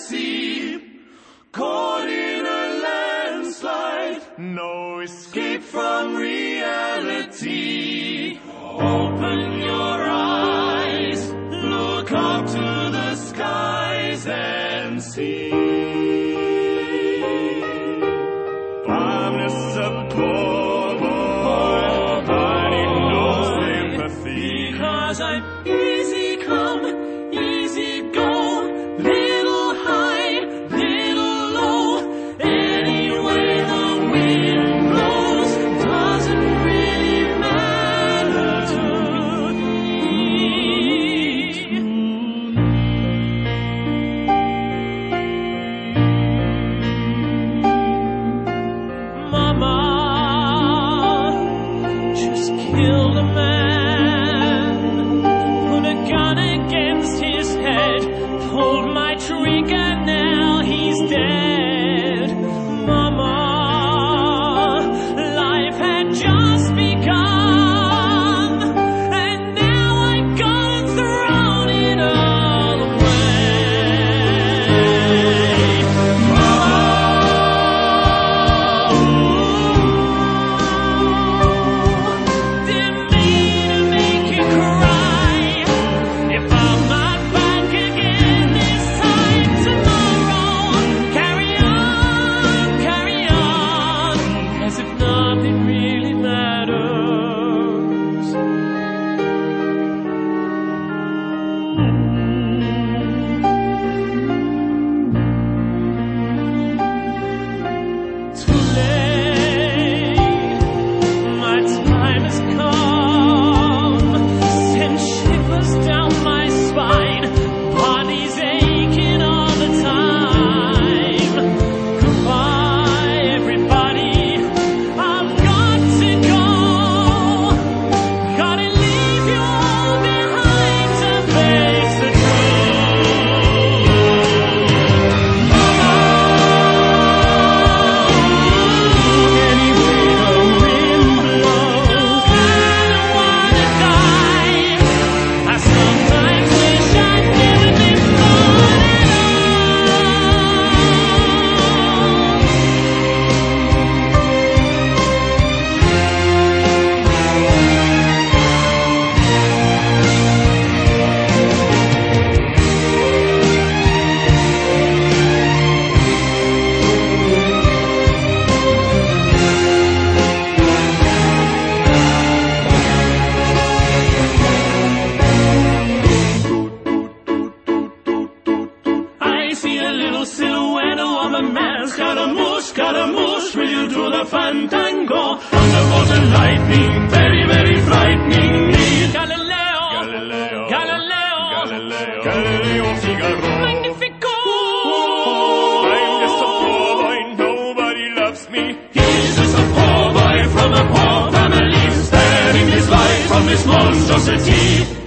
sea, caught in a landslide, no escape from reality. Open your eyes, look up to the skies and see. I'm just a poor boy, I need no sympathy, because I'm easy come, easy go, little high, little low, any way the wind blows doesn't really matter to me. Mama just killed a man, put a gun against his head, pulled my trigger, now he's dead. Mama, life had just begun, and now I've gone and thrown it all away. Mama, didn't mean to make you cry. If I'm not back again this time tomorrow, carry on, as if nothing really matters. Too late, my time has come, send shivers down my spine, body's aching all the time. Goodbye, everybody, I've got to go, gotta leave you all behind to face the truth. Any way the wind blows, I don't wanna die. I sometimes wish I'd never been born at I see a little silhouette of a man, Scaramouche, will you do the fandango? Underwater lightning, very, very frightening me. Galileo, Figaro. Magnifico! I'm just a poor boy, nobody loves me. He's just a poor boy from a poor family, sparing his life from this monstrosity.